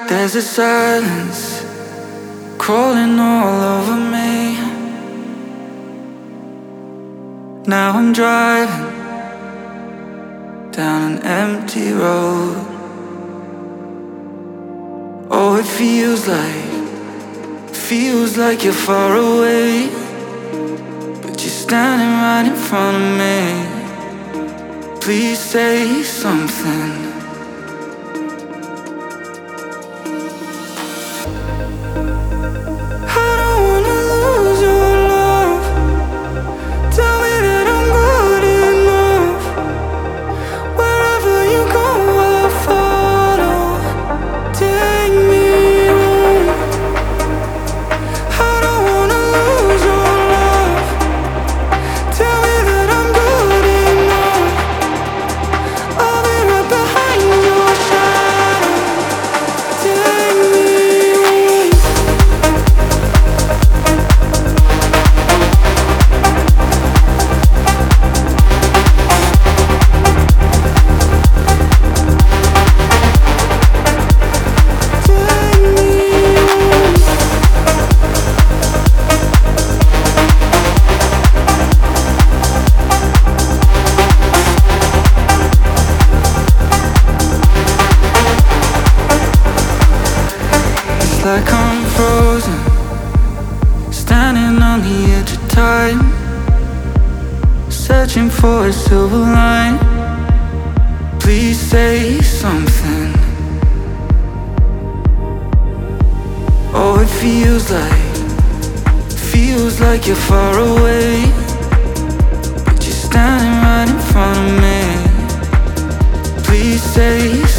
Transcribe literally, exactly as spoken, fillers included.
There's a silence crawling all over me. Now I'm driving down an empty road. Oh, it feels like, feels like you're far away, but you're standing right in front of me. Please say something. Like I'm frozen, standing on the edge of time, searching for a silver line. Please say something. Oh, it feels like, feels like you're far away, but you're standing right in front of me. Please say something.